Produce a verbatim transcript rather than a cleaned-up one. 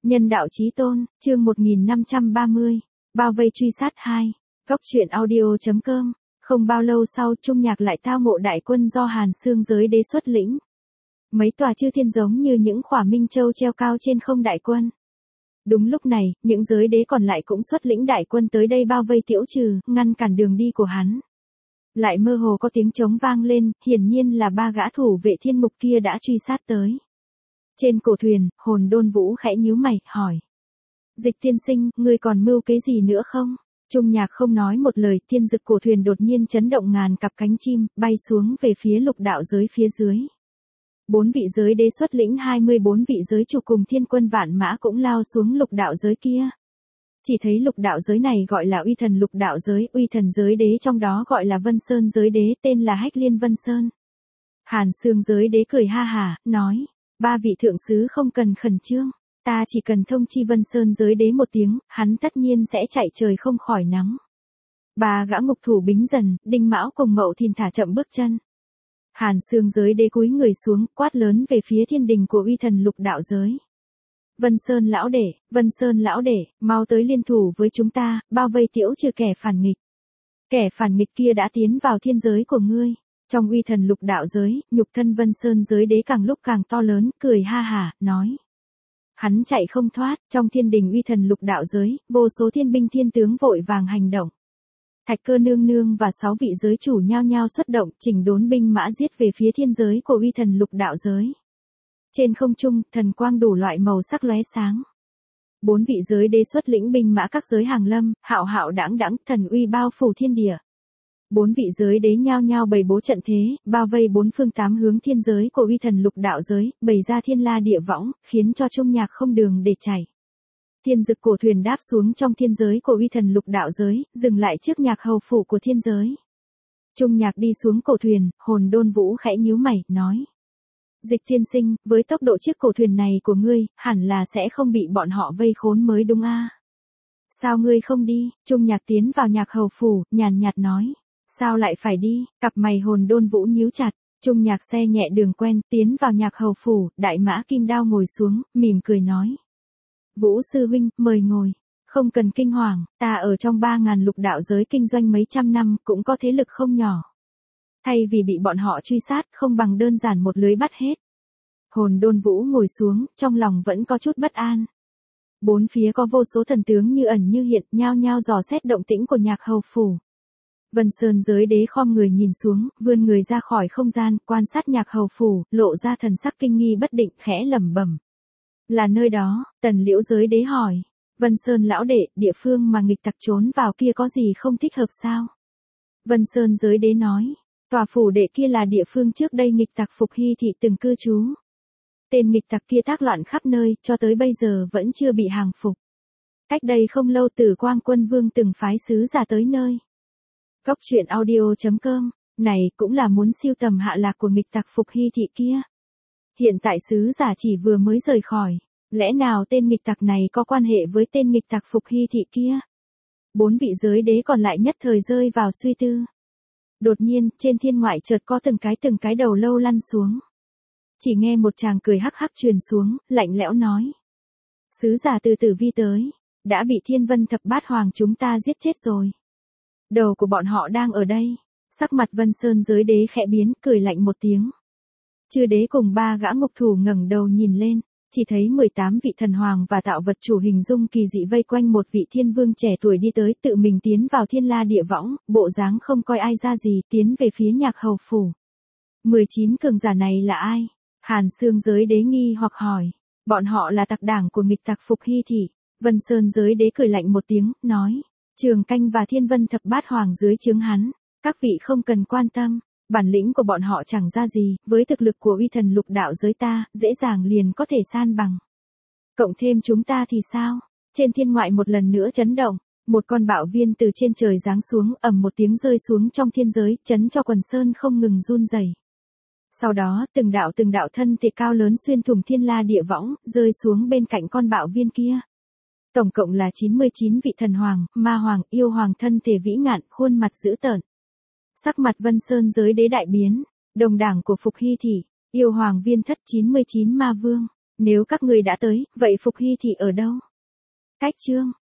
Nhân đạo chí tôn, chương một nghìn năm trăm ba mươi, bao vây truy sát hai, góc truyện audio chấm com. Không bao lâu sau, Trung Nhạc lại tao ngộ đại quân do Hàn Xương giới đế xuất lĩnh. Mấy tòa chư thiên giống như những khỏa minh châu treo cao trên không đại quân. Đúng lúc này, những giới đế còn lại cũng xuất lĩnh đại quân tới đây bao vây Tiễu Trừ, ngăn cản đường đi của hắn. Lại mơ hồ có tiếng trống vang lên, hiển nhiên là ba gã thủ vệ thiên mục kia đã truy sát tới. Trên cổ thuyền, Hồn Đôn Vũ khẽ nhíu mày, hỏi. Dịch tiên sinh, ngươi còn mưu kế gì nữa không? Trung Nhạc không nói một lời, thiên dực cổ thuyền đột nhiên chấn động ngàn cặp cánh chim, bay xuống về phía lục đạo giới phía dưới. Bốn vị giới đế xuất lĩnh hai mươi bốn vị giới chủ cùng thiên quân vạn mã cũng lao xuống lục đạo giới kia. Chỉ thấy lục đạo giới này gọi là uy thần lục đạo giới, uy thần giới đế trong đó gọi là Vân Sơn giới đế, tên là Hách Liên Vân Sơn. Hàn Xương giới đế cười ha hả, nói. Ba vị thượng sứ không cần khẩn trương, ta chỉ cần thông chi Vân Sơn giới đế một tiếng, hắn tất nhiên sẽ chạy trời không khỏi nắng. Ba gã ngục thủ Bính Dần, Đinh Mão cùng Mậu Thìn thả chậm bước chân. Hàn Xương giới đế cúi người xuống, quát lớn về phía thiên đình của uy thần lục đạo giới. Vân Sơn lão đệ, Vân Sơn lão đệ, mau tới liên thủ với chúng ta, bao vây Tiễu Trừ kẻ phản nghịch. Kẻ phản nghịch kia đã tiến vào thiên giới của ngươi. Trong uy thần lục đạo giới, nhục thân Vân Sơn giới đế càng lúc càng to lớn, cười ha hả, nói. Hắn chạy không thoát, trong thiên đình uy thần lục đạo giới, vô số thiên binh thiên tướng vội vàng hành động. Thạch Cơ nương nương và sáu vị giới chủ nhao nhao xuất động, chỉnh đốn binh mã giết về phía thiên giới của uy thần lục đạo giới. Trên không trung, thần quang đủ loại màu sắc lóe sáng. Bốn vị giới đế xuất lĩnh binh mã các giới hàng lâm, hạo hạo đãng đãng, thần uy bao phủ thiên địa. Bốn vị giới đế nhao nhao bày bố trận thế, bao vây bốn phương tám hướng thiên giới của uy thần lục đạo giới, bày ra thiên la địa võng, khiến cho Trung Nhạc không đường để chảy. Thiên dực cổ thuyền đáp xuống trong thiên giới của uy thần lục đạo giới, dừng lại trước nhạc hầu phủ của thiên giới. Trung Nhạc đi xuống cổ thuyền, Hồn Đôn Vũ khẽ nhíu mày, nói. Dịch thiên sinh, với tốc độ chiếc cổ thuyền này của ngươi, hẳn là sẽ không bị bọn họ vây khốn mới đúng a? Sao ngươi không đi? Trung Nhạc tiến vào nhạc hầu phủ, nhàn nhạt nói. Sao lại phải đi? Cặp mày Hồn Đôn Vũ nhíu chặt. Trung Nhạc xe nhẹ đường quen, tiến vào nhạc hầu phủ, đại mã kim đao ngồi xuống, mỉm cười nói. Vũ sư huynh, mời ngồi. Không cần kinh hoàng, ta ở trong ba ngàn lục đạo giới kinh doanh mấy trăm năm, cũng có thế lực không nhỏ. Thay vì bị bọn họ truy sát, không bằng đơn giản một lưới bắt hết. Hồn Đôn Vũ ngồi xuống, trong lòng vẫn có chút bất an. Bốn phía có vô số thần tướng như ẩn như hiện, nhao nhao dò xét động tĩnh của nhạc hầu phủ. Vân Sơn giới đế khom người nhìn xuống, vươn người ra khỏi không gian, quan sát nhạc hầu phủ, lộ ra thần sắc kinh nghi bất định, khẽ lẩm bẩm. Là nơi đó, Tần Liễu giới đế hỏi. Vân Sơn lão đệ, địa phương mà nghịch tặc trốn vào kia có gì không thích hợp sao? Vân Sơn giới đế nói. Tòa phủ đệ kia là địa phương trước đây nghịch tặc Phục Hy thị từng cư trú. Tên nghịch tặc kia tác loạn khắp nơi, cho tới bây giờ vẫn chưa bị hàng phục. Cách đây không lâu Tử Quang Quân Vương từng phái sứ giả tới nơi. Góc truyện audio chấm com, này cũng là muốn siêu tầm hạ lạc của nghịch tặc Phục Hy thị kia. Hiện tại sứ giả chỉ vừa mới rời khỏi, lẽ nào tên nghịch tặc này có quan hệ với tên nghịch tặc Phục Hy thị kia? Bốn vị giới đế còn lại nhất thời rơi vào suy tư. Đột nhiên, trên thiên ngoại chợt có từng cái từng cái đầu lâu lăn xuống. Chỉ nghe một chàng cười hắc hắc truyền xuống, lạnh lẽo nói. Sứ giả từ Tử Vi tới, đã bị Thiên Vân Thập Bát Hoàng chúng ta giết chết rồi. Đầu của bọn họ đang ở đây. Sắc mặt Vân Sơn giới đế khẽ biến, cười lạnh một tiếng. Chư đế cùng ba gã ngục thủ ngẩng đầu nhìn lên, chỉ thấy mười tám vị thần hoàng và tạo vật chủ hình dung kỳ dị vây quanh một vị thiên vương trẻ tuổi đi tới, tự mình tiến vào thiên la địa võng, bộ dáng không coi ai ra gì, tiến về phía nhạc hầu phủ. mười chín cường giả này là ai? Hàn Xương giới đế nghi hoặc hỏi. Bọn họ là tặc đảng của nghịch tặc Phục Hy thị. Vân Sơn giới đế cười lạnh một tiếng, nói. Trường Canh và Thiên Vân Thập Bát Hoàng dưới trướng hắn, các vị không cần quan tâm. Bản lĩnh của bọn họ chẳng ra gì, với thực lực của uy thần lục đạo giới ta, dễ dàng liền có thể san bằng. Cộng thêm chúng ta thì sao? Trên thiên ngoại một lần nữa chấn động, một con bạo viên từ trên trời giáng xuống, ầm một tiếng rơi xuống trong thiên giới, chấn cho quần sơn không ngừng run rẩy. Sau đó, từng đạo từng đạo thân thể cao lớn xuyên thủng thiên la địa võng, rơi xuống bên cạnh con bạo viên kia. Tổng cộng là chín mươi chín vị thần hoàng, ma hoàng, yêu hoàng thân thể vĩ ngạn, khuôn mặt dữ tợn. Sắc mặt Vân Sơn giới đế đại biến, đồng đảng của Phục Hy thị, yêu hoàng Viên Thất chín mươi chín ma vương, Nếu các ngươi đã tới, vậy Phục Hy thì ở đâu? Cách chương